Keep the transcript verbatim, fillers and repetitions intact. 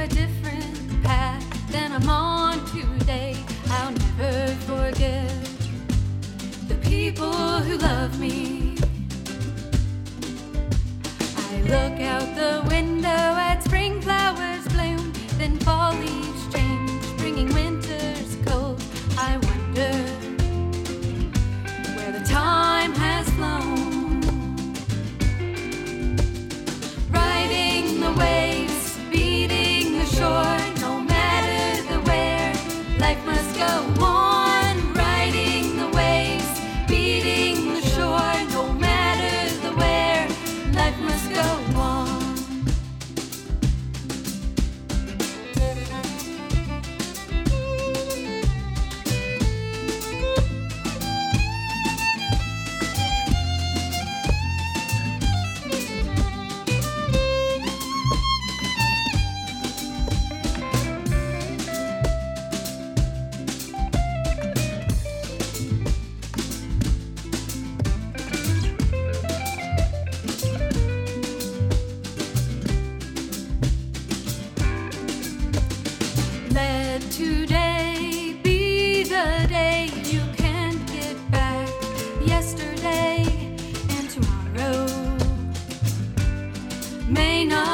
a different path than I'm on today. I'll never forget the people who love me. I look out the window at spring flowers bloom, then fall leaves change, bringing winter's cold. I wonder where the time has flown. Riding the waves, beating the shore, no matter the where, life must go on. Riding the waves, beating the shore, no matter the where, life must go on. Let today be the day you can't get back. Yesterday and tomorrow may not